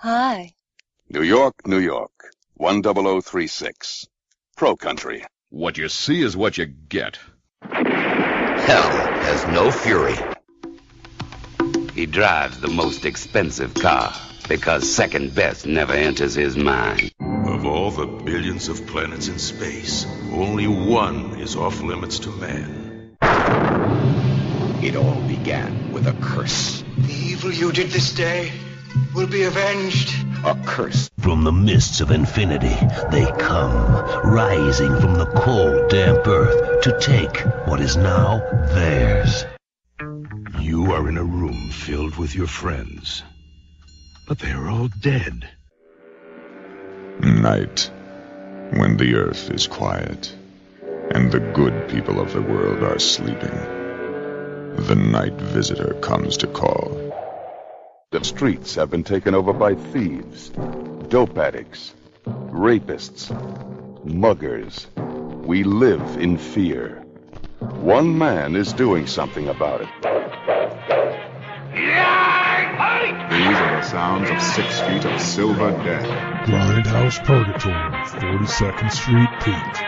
Hi. New York, New York. 10036. Pro Country. What you see is what you get. Hell has no fury. He drives the most expensive car because second best never enters his mind. Of all the billions of planets in space, only one is off limits to man. It all began with a curse. The evil you did this day will be avenged. A curse. From the mists of infinity, they come, rising from the cold, damp earth to take what is now theirs. You are in a room filled with your friends, but they are all dead. Night, when the earth is quiet, and the good people of the world are sleeping, the night visitor comes to call. The streets have been taken over by thieves, dope addicts, rapists, muggers. We live in fear. One man is doing something about it. These are the sounds of 6 feet of silver death. Grindhouse Purgatory, 42nd Street, Pete.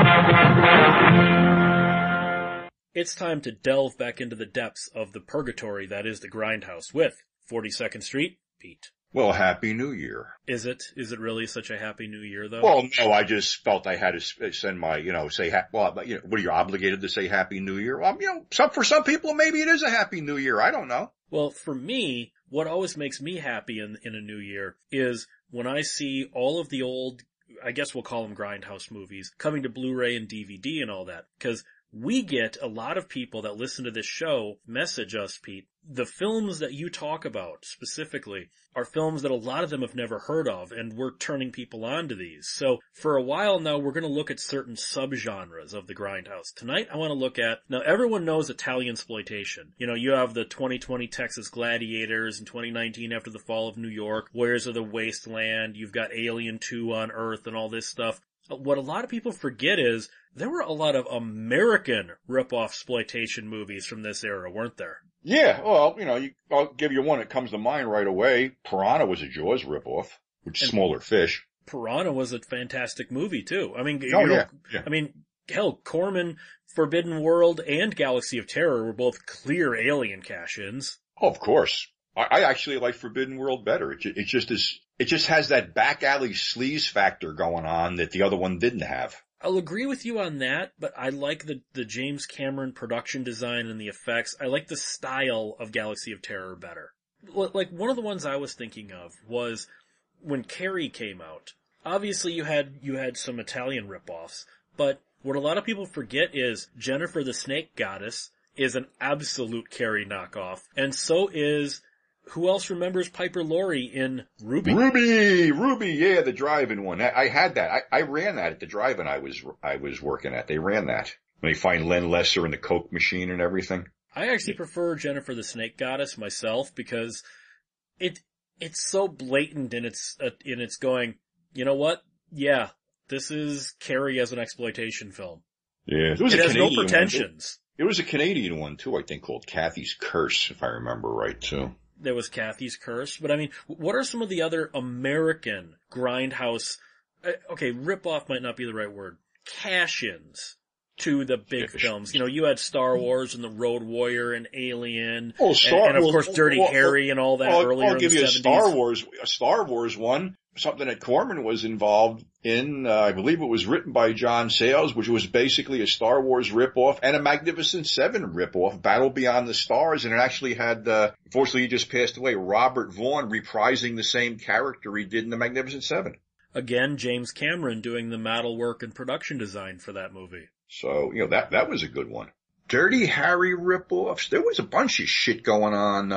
It's time to delve back into the depths of the purgatory that is the Grindhouse with 42nd Street, Pete. Well, Happy New Year. Is it really such a Happy New Year, though? Well, no, I just felt I had to send my, say, what are you obligated to say Happy New Year? Well, for some people, maybe it is a Happy New Year. I don't know. Well, for me, what always makes me happy in a new year is when I see all of the old, I guess we'll call them Grindhouse movies, coming to Blu-ray and DVD and all that. Because we get a lot of people that listen to this show message us, Pete. The films that you talk about specifically are films that a lot of them have never heard of, and we're turning people on to these. So for a while now, we're going to look at certain subgenres of the Grindhouse. Tonight, I want to look at, now everyone knows Italian exploitation. You have the 2020 Texas Gladiators and 2019 After the Fall of New York, Warriors of the Wasteland, you've got Alien 2 on Earth and all this stuff. What a lot of people forget is there were a lot of American rip-off exploitation movies from this era, weren't there? Yeah, well, I'll give you one that comes to mind right away. Piranha was a Jaws ripoff, which is smaller fish. Piranha was a fantastic movie, too. I mean, yeah. I mean, hell, Corman, Forbidden World, and Galaxy of Terror were both clear Alien cash-ins. Oh, of course. I actually like Forbidden World better. It just has that back alley sleaze factor going on that the other one didn't have. I'll agree with you on that, but I like the James Cameron production design and the effects. I like the style of Galaxy of Terror better. Like, one of the ones I was thinking of was when Carrie came out. Obviously you had some Italian ripoffs, but what a lot of people forget is Jennifer the Snake Goddess is an absolute Carrie knockoff, and so is, who else remembers Piper Laurie in Ruby? Ruby, yeah, the drive-in one. I had that. I ran that at the drive-in I was working at. They ran that. When they find Len Lesser in the Coke machine and everything. I actually prefer Jennifer the Snake Goddess myself because it's so blatant in its going, you know what? Yeah, this is Carrie as an exploitation film. Yeah. It has no pretensions. It was a Canadian one too, I think, called Kathy's Curse, if I remember right too. There was Kathy's Curse, but I mean, what are some of the other American Grindhouse, okay, rip-off might not be the right word, cash-ins to the big films? You had Star Wars and The Road Warrior and Alien, and of course Dirty Harry and all that earlier in the 70s. I'll give you a Star Wars one, something that Corman was involved in. I believe it was written by John Sayles, which was basically a Star Wars ripoff and a Magnificent Seven ripoff, Battle Beyond the Stars, and it actually had, unfortunately he just passed away, Robert Vaughn reprising the same character he did in the Magnificent Seven. Again, James Cameron doing the model work and production design for that movie. So, that was a good one. Dirty Harry ripoffs. There was a bunch of shit going on.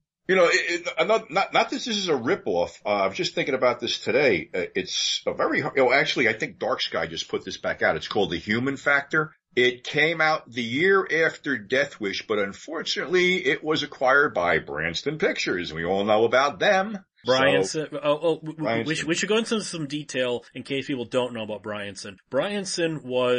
Not that this is a ripoff. I was just thinking about this today. It's a very, actually, I think Dark Sky just put this back out. It's called The Human Factor. It came out the year after Death Wish, but unfortunately it was acquired by Branston Pictures. We all know about them. Bryanson. We should go into some detail in case people don't know about Bryanson. Bryanson was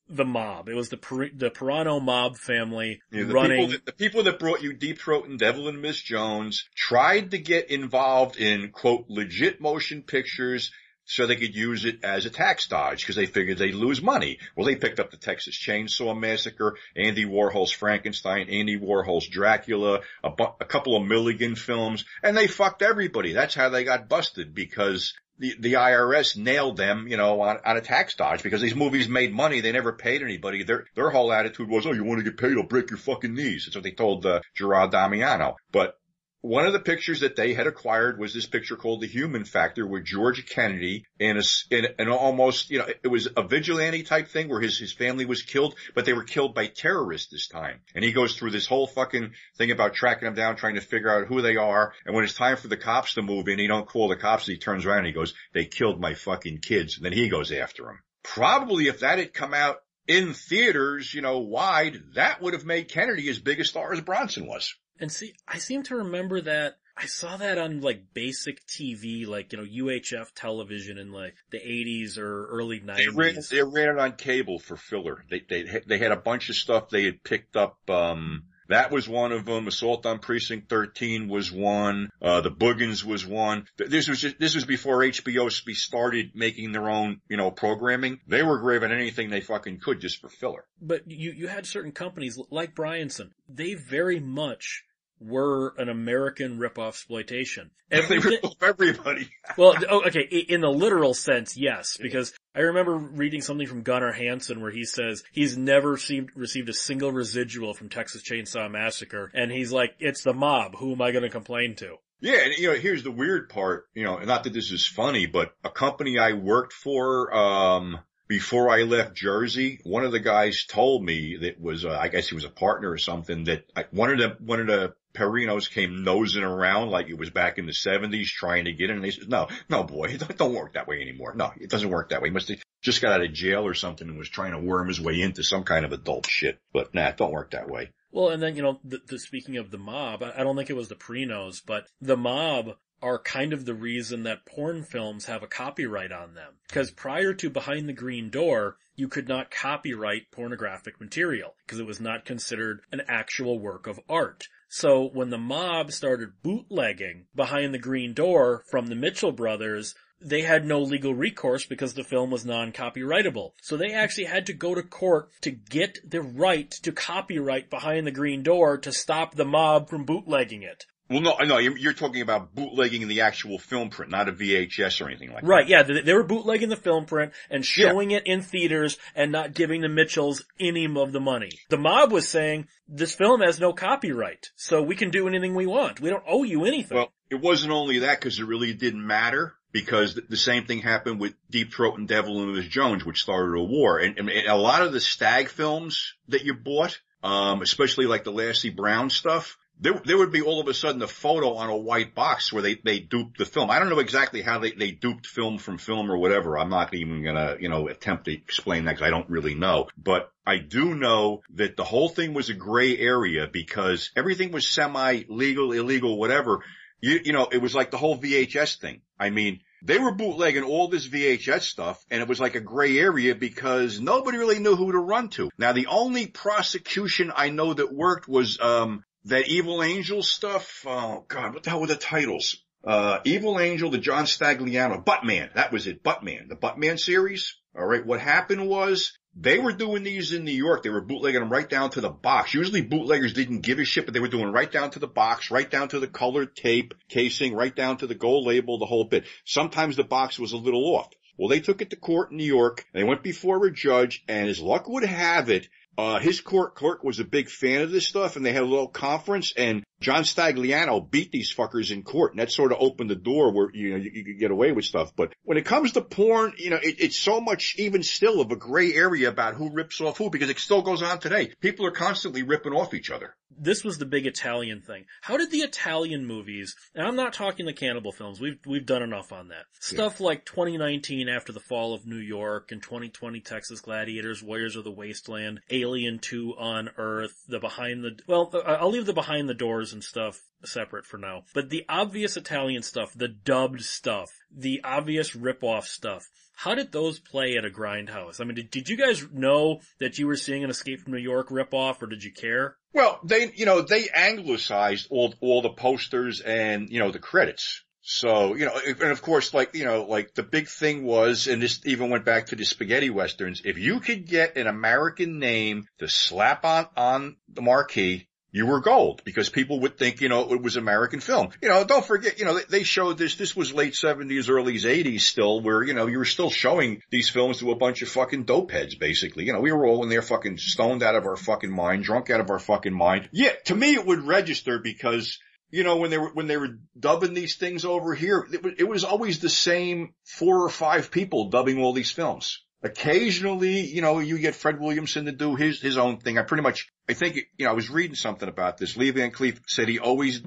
the mob. It was the Pirano mob family the running. The people that brought you Deep Throat and Devil and Miss Jones tried to get involved in, quote, legit motion pictures so they could use it as a tax dodge because they figured they'd lose money. Well, they picked up the Texas Chainsaw Massacre, Andy Warhol's Frankenstein, Andy Warhol's Dracula, a couple of Milligan films, and they fucked everybody. That's how they got busted, because the IRS nailed them, on a tax dodge, because these movies made money. They never paid anybody. Their whole attitude was, oh, you want to get paid? I'll break your fucking knees. That's what they told Gerard Damiano. But one of the pictures that they had acquired was this picture called The Human Factor, with George Kennedy in an almost, it was a vigilante type thing where his family was killed, but they were killed by terrorists this time. And he goes through this whole fucking thing about tracking them down, trying to figure out who they are. And when it's time for the cops to move in, he don't call the cops. He turns around and he goes, they killed my fucking kids. And then he goes after them. Probably if that had come out in theaters, wide, that would have made Kennedy as big a star as Bronson was. And see, I seem to remember that I saw that on basic TV, UHF television in the 80s or early 90s. They ran it on cable for filler. They had a bunch of stuff they had picked up. That was one of them. Assault on Precinct 13 was one. The Boogans was one. This was before HBO started making their own, programming. They were grabbing anything they fucking could just for filler. But you had certain companies like Bryanson. They very much were an American rip-off exploitation. They ripped off everybody. Well, okay, in the literal sense, yes, because I remember reading something from Gunnar Hansen where he says he's never received a single residual from Texas Chainsaw Massacre, and he's like, it's the mob, who am I going to complain to? Yeah, and here's the weird part, not that this is funny, but a company I worked for, before I left Jersey, one of the guys told me that was, I guess he was a partner or something, that one of the Perinos came nosing around like it was back in the 70s trying to get in. And they said, no, boy, it don't work that way anymore. No, it doesn't work that way. He must have just got out of jail or something and was trying to worm his way into some kind of adult shit. But nah, it don't work that way. Well, and then, speaking of the mob, I don't think it was the Perinos, but the mob are kind of the reason that porn films have a copyright on them. Because prior to Behind the Green Door, you could not copyright pornographic material because it was not considered an actual work of art. So when the mob started bootlegging Behind the Green Door from the Mitchell brothers, they had no legal recourse because the film was non-copyrightable. So they actually had to go to court to get the right to copyright Behind the Green Door to stop the mob from bootlegging it. Well, no, you're talking about bootlegging the actual film print, not a VHS or anything like that. Right, yeah, they were bootlegging the film print and showing it in theaters and not giving the Mitchells any of the money. The mob was saying, this film has no copyright, so we can do anything we want. We don't owe you anything. Well, it wasn't only that, because it really didn't matter, because the same thing happened with Deep Throat and Devil and Miss Jones, which started a war. And a lot of the Stag films that you bought, especially like the Lassie Brown stuff, there would be all of a sudden a photo on a white box where they duped the film. I don't know exactly how they duped film from film or whatever. I'm not even gonna, attempt to explain that because I don't really know. But I do know that the whole thing was a gray area because everything was semi-legal, illegal, whatever. It was like the whole VHS thing. I mean, they were bootlegging all this VHS stuff, and it was like a gray area because nobody really knew who to run to. Now, the only prosecution I know that worked was, that Evil Angel stuff, oh God, what the hell were the titles? Evil Angel, the John Stagliano, Buttman, that was it, Buttman, the Buttman series. Alright, what happened was, they were doing these in New York, they were bootlegging them right down to the box. Usually bootleggers didn't give a shit, but they were doing right down to the box, right down to the colored tape, casing, right down to the gold label, the whole bit. Sometimes the box was a little off. Well, they took it to court in New York, and they went before a judge, and as luck would have it, his court clerk was a big fan of this stuff, and they had a little conference, and John Stagliano beat these fuckers in court, and that sort of opened the door where, you could get away with stuff. But when it comes to porn, it's so much even still of a gray area about who rips off who, because it still goes on today. People are constantly ripping off each other. This was the big Italian thing. How did the Italian movies, and I'm not talking the cannibal films, we've done enough on that. Stuff like 2019 After the Fall of New York and 2020 Texas Gladiators, Warriors of the Wasteland, Alien 2 on Earth, I'll leave the Behind the Doors Wars and stuff separate for now. But the obvious Italian stuff, the dubbed stuff, the obvious rip-off stuff, how did those play at a Grindhouse? I mean, did you guys know that you were seeing an Escape from New York rip-off, or did you care? Well, they anglicized all the posters and, the credits. So, and of course, like the big thing was, and this even went back to the spaghetti westerns, if you could get an American name to slap on the marquee, you were gold, because people would think, it was American film. Don't forget, they showed this was late 70s, early 80s still, where, you were still showing these films to a bunch of fucking dope heads, basically. We were all in there fucking stoned out of our fucking mind, drunk out of our fucking mind. Yeah, to me it would register because, when they were dubbing these things over here, it was always the same 4 or 5 people dubbing all these films. Occasionally, you get Fred Williamson to do his own thing. I think, I was reading something about this. Lee Van Cleef said he always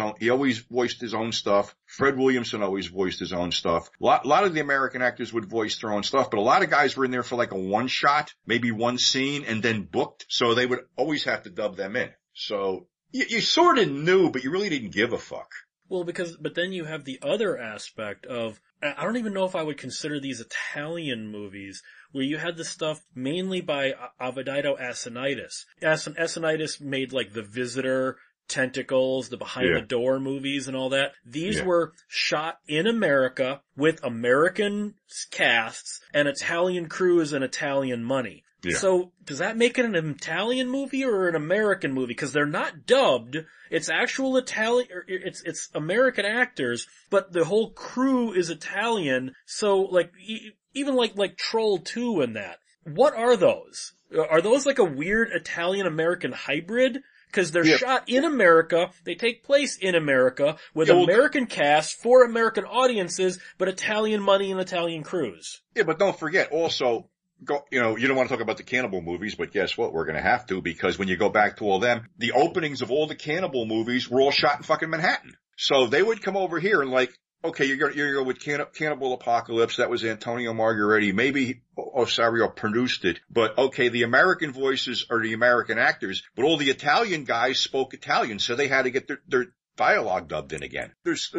voiced his own stuff. Fred Williamson always voiced his own stuff. A lot of the American actors would voice their own stuff, but a lot of guys were in there for like a one shot, maybe one scene, and then booked. So they would always have to dub them in. So you sort of knew, but you really didn't give a fuck. Well, but then you have the other aspect of, I don't even know if I would consider these Italian movies, where you had the stuff mainly by Avedito Asinitis. Asinitis made like The Visitor, Tentacles, the Behind the Door movies and all that. These were shot in America with American casts and Italian crews and Italian money. Yeah. So, does that make it an Italian movie or an American movie? Because they're not dubbed. It's actual Italian, it's American actors, but the whole crew is Italian. So, like, even like Troll 2 and that. What are those? Are those like a weird Italian-American hybrid? Because they're shot in America, they take place in America, with American casts for American audiences, but Italian money and Italian crews. Yeah, but don't forget also, you don't want to talk about the cannibal movies, but guess what? We're going to have to, because when you go back to all them, the openings of all the cannibal movies were all shot in fucking Manhattan. So they would come over here and like, okay, you're going to go with Cannibal Apocalypse. That was Antonio Margheriti. Maybe Osario produced it. But okay, the American voices are the American actors, but all the Italian guys spoke Italian, so they had to get their dialogue dubbed in again.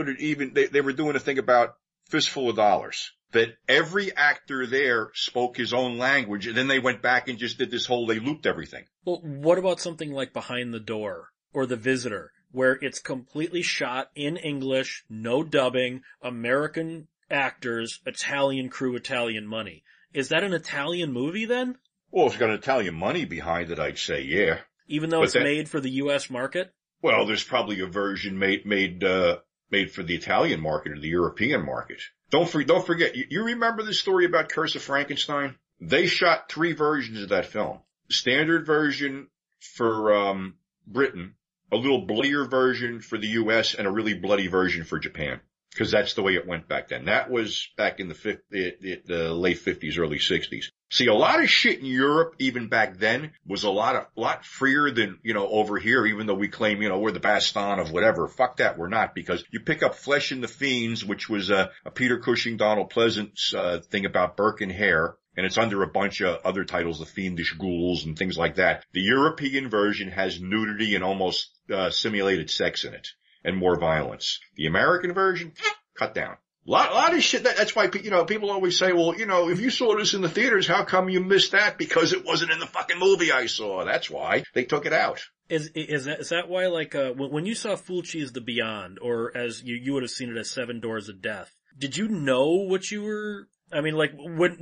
They were doing a thing about Fistful of Dollars, that every actor there spoke his own language, and then they went back and just did this whole, they looped everything. Well, what about something like Behind the Door or The Visitor, where it's completely shot in English, no dubbing, American actors, Italian crew, Italian money? Is that an Italian movie then? Well, if it's got an Italian money behind it, I'd say yeah. Even though it's made for the U.S. market? Well, there's probably a version made for the Italian market or the European market. Don't forget, you remember the story about Curse of Frankenstein? They shot 3 versions of that film. Standard version for Britain, a little bloodier version for the U.S., and a really bloody version for Japan. Because that's the way it went back then. That was back in the late 50s, early 60s. See, a lot of shit in Europe, even back then, was a lot freer than, over here, even though we claim, we're the Baston of whatever. Fuck that, we're not, because you pick up Flesh and the Fiends, which was a Peter Cushing, Donald Pleasance thing about Burke and Hare, and it's under a bunch of other titles, The Fiendish Ghouls and things like that. The European version has nudity and almost simulated sex in it, and more violence. The American version, cut down. A lot of shit. That's why, people always say, well, if you saw this in the theaters, how come you missed that? Because it wasn't in the fucking movie I saw. That's why they took it out. Is that why, like, when you saw Fulci's The Beyond, or as you would have seen it as Seven Doors of Death, did you know what you were, I mean, like,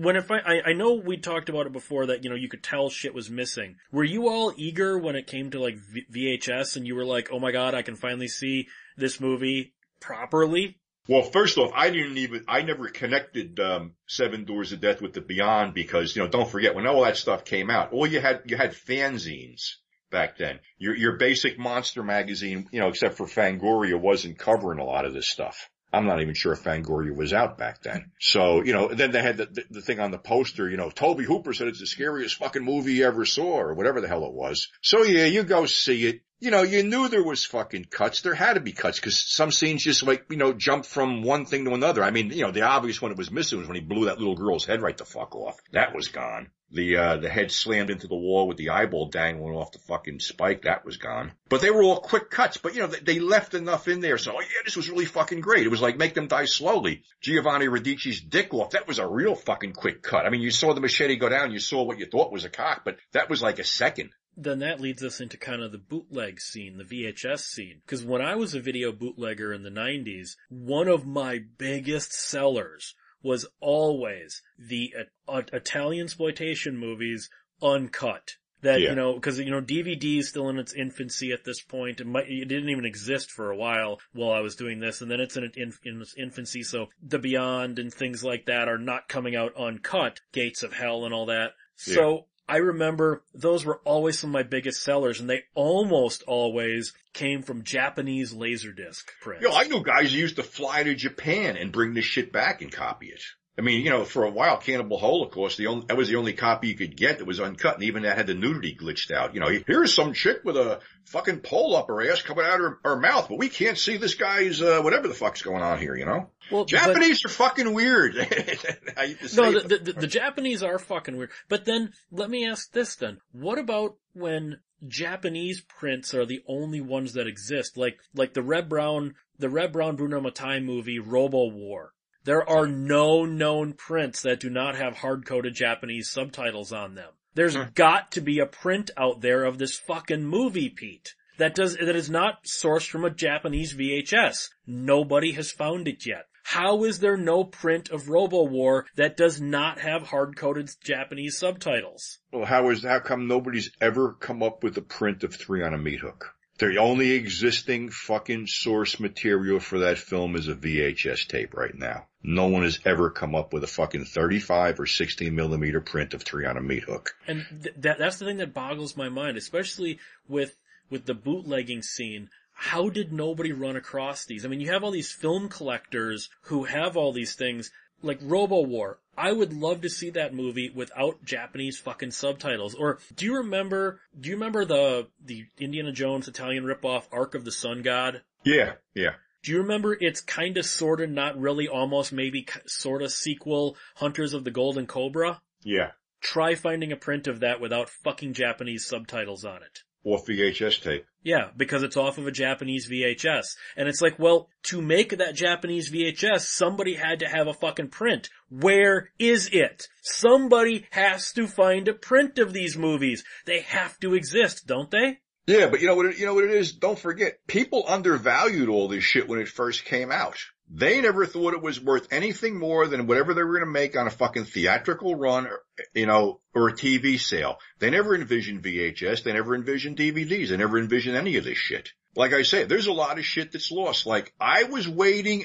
I know we talked about it before that, you could tell shit was missing. Were you all eager when it came to, like, VHS and you were like, oh my god, I can finally see this movie properly? Well, first off, I never connected, Seven Doors of Death with The Beyond because, don't forget, when all that stuff came out, you had fanzines back then. Your basic monster magazine, except for Fangoria, wasn't covering a lot of this stuff. I'm not even sure if Fangoria was out back then. So, then they had the thing on the poster, Tobe Hooper said it's the scariest fucking movie you ever saw, or whatever the hell it was. So yeah, you go see it. You knew there was fucking cuts. There had to be cuts, because some scenes just jumped from one thing to another. I mean, the obvious one it was missing was when he blew that little girl's head right the fuck off. That was gone. The head slammed into the wall with the eyeball dangling off the fucking spike. That was gone. But they were all quick cuts. But, they left enough in there. So, this was really fucking great. It was like Make Them Die Slowly. Giovanni Radici's dick off. That was a real fucking quick cut. I mean, you saw the machete go down. You saw what you thought was a cock, but that was like a second. Then that leads us into kind of the bootleg scene, the VHS scene. Because when I was a video bootlegger in the 90s, one of my biggest sellers was always the Italian exploitation movies uncut. That, because, DVD is still in its infancy at this point. It didn't even exist for a while I was doing this, and then it's in its infancy, so The Beyond and things like that are not coming out uncut, Gates of Hell and all that. Yeah. So I remember those were always some of my biggest sellers, and they almost always came from Japanese Laserdisc prints. I knew guys who used to fly to Japan and bring this shit back and copy it. I mean, for a while, Cannibal Holocaust, that was the only copy you could get that was uncut, and even that had the nudity glitched out. Here's some chick with a fucking pole up her ass coming out her mouth, but we can't see this guy's, whatever the fuck's going on here, Well, Japanese are fucking weird. The Japanese are fucking weird. But then, let me ask this then. What about when Japanese prints are the only ones that exist? Like the Red Brown Bruno Mattei movie, Robo War. There are no known prints that do not have hard-coded Japanese subtitles on them. There's got to be a print out there of this fucking movie, Pete. That is not sourced from a Japanese VHS. Nobody has found it yet. How is there no print of Robo War that does not have hard-coded Japanese subtitles? Well, how come nobody's ever come up with a print of 3 on a Meat Hook? The only existing fucking source material for that film is a VHS tape right now. No one has ever come up with a fucking 35 or 16 millimeter print of 3 on a Meat Hook. And that's the thing that boggles my mind, especially with the bootlegging scene. How did nobody run across these? I mean, you have all these film collectors who have all these things, like Robo War. I would love to see that movie without Japanese fucking subtitles. Or do you remember the Indiana Jones Italian ripoff Ark of the Sun God? Yeah. Do you remember its kinda sorta not really almost maybe sorta sequel Hunters of the Golden Cobra? Yeah. Try finding a print of that without fucking Japanese subtitles on it. Off VHS tape. Yeah, because it's off of a Japanese VHS. And it's like, well, to make that Japanese VHS, somebody had to have a fucking print. Where is it? Somebody has to find a print of these movies. They have to exist, don't they? Yeah, but you know what it is? Don't forget, people undervalued all this shit when it first came out. They never thought it was worth anything more than whatever they were going to make on a fucking theatrical run, or a TV sale. They never envisioned VHS. They never envisioned DVDs. They never envisioned any of this shit. Like I say, there's a lot of shit that's lost. Like, I was waiting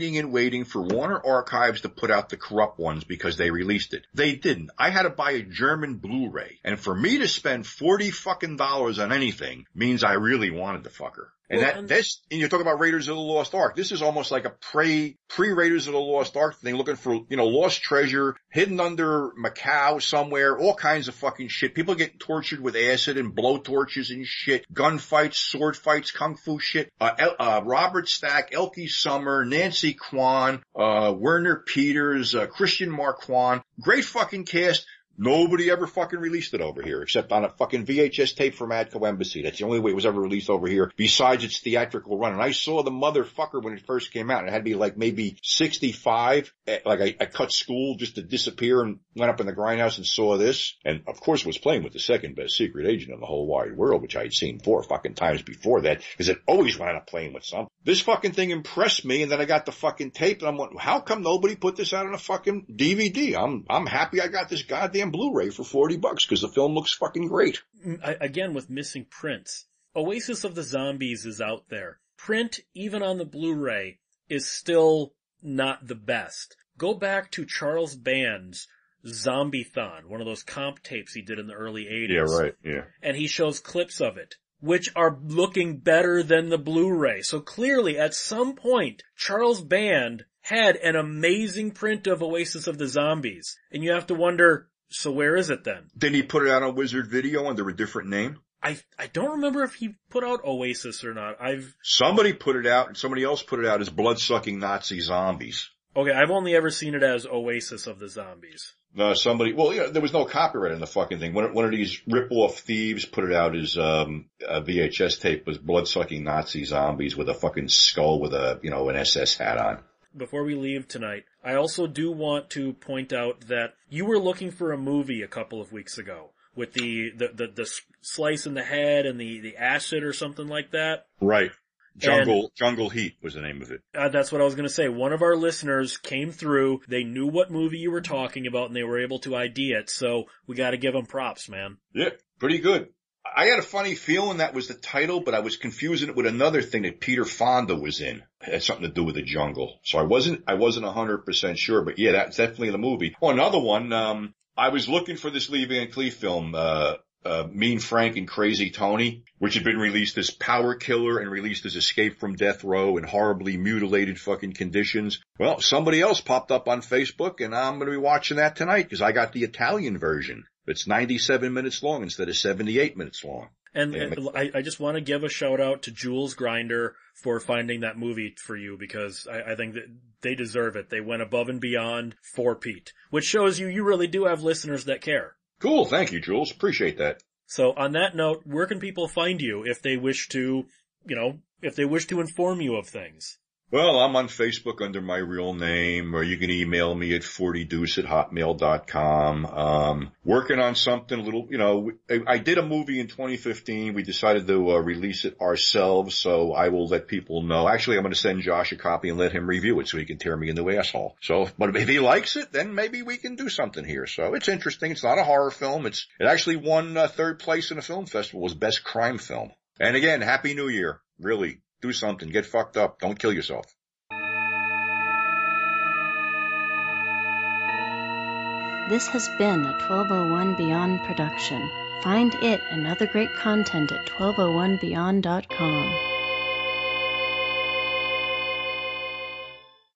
for Warner Archives to put out the corrupt ones because they released it. They didn't. I had to buy a German Blu-ray. And for me to spend $40 fucking on anything means I really wanted the fucker. And and you're talking about Raiders of the Lost Ark. This is almost like a pre-Raiders of the Lost Ark thing, looking for, lost treasure hidden under Macau somewhere, all kinds of fucking shit. People get tortured with acid and blowtorches and shit, gunfights, sword fights, kung fu shit. Robert Stack, Elke Summer, Nancy Kwan, Werner Peters, Christian Marquand. Great fucking cast. Nobody ever fucking released it over here except on a fucking VHS tape from Adco Embassy. That's the only way it was ever released over here besides its theatrical run. And I saw the motherfucker when it first came out. It had to be like maybe 65. I cut school just to disappear and went up in the grindhouse and saw this. And of course was playing with the second best secret agent in the whole wide world, which I had seen 4 fucking times before that, because it always wound up playing with something. This fucking thing impressed me, and then I got the fucking tape, and I'm like, how come nobody put this out on a fucking DVD? I'm happy I got this goddamn Blu-ray for $40 because the film looks fucking great. Again, with missing prints. Oasis of the Zombies is out there. Print, even on the Blu-ray, is still not the best. Go back to Charles Band's Zombie-thon, one of those comp tapes he did in the early 80s. Yeah, right, yeah. And he shows clips of it, which are looking better than the Blu-ray. So clearly, at some point, Charles Band had an amazing print of Oasis of the Zombies. And you have to wonder, so where is it then? Did he put it out on Wizard Video under a different name? I don't remember if he put out Oasis or not. Somebody put it out, and somebody else put it out as Blood-Sucking Nazi Zombies. Okay, I've only ever seen it as Oasis of the Zombies. Somebody, well, yeah, there was no copyright in the fucking thing. One of these rip-off thieves put it out as a VHS tape, was blood-sucking Nazi zombies with a fucking skull with a, an SS hat on. Before we leave tonight, I also do want to point out that you were looking for a movie a couple of weeks ago with the slice in the head and the acid or something like that. Right. Jungle Heat was the name of it. That's what I was going to say. One of our listeners came through. They knew what movie you were talking about, and they were able to ID it. So we got to give them props, man. Yeah, pretty good. I had a funny feeling that was the title, but I was confusing it with another thing that Peter Fonda was in. It had something to do with the jungle. So I wasn't 100% sure, but yeah, that's definitely the movie. Oh, another one. I was looking for this Lee Van Cleef film, Mean Frank and Crazy Tony, which had been released as Power Killer and released as Escape from Death Row in horribly mutilated fucking conditions. Well, somebody else popped up on Facebook, and I'm going to be watching that tonight because I got the Italian version. It's 97 minutes long instead of 78 minutes long. And I just want to give a shout out to Jules Grinder for finding that movie for you, because I think that they deserve it. They went above and beyond for Pete, which shows you really do have listeners that care. Cool. Thank you, Jules. Appreciate that. So on that note, where can people find you if they wish to, inform you of things? Well, I'm on Facebook under my real name, or you can email me at 40deuce@hotmail.com. Working on something a little, I did a movie in 2015. We decided to release it ourselves, so I will let people know. Actually, I'm going to send Josh a copy and let him review it so he can tear me a new asshole. So, but if he likes it, then maybe we can do something here. So it's interesting. It's not a horror film. It actually won third place in a film festival as best crime film. And again, Happy New Year. Really. Do something. Get fucked up. Don't kill yourself. This has been a 1201 Beyond production. Find it and other great content at 1201beyond.com.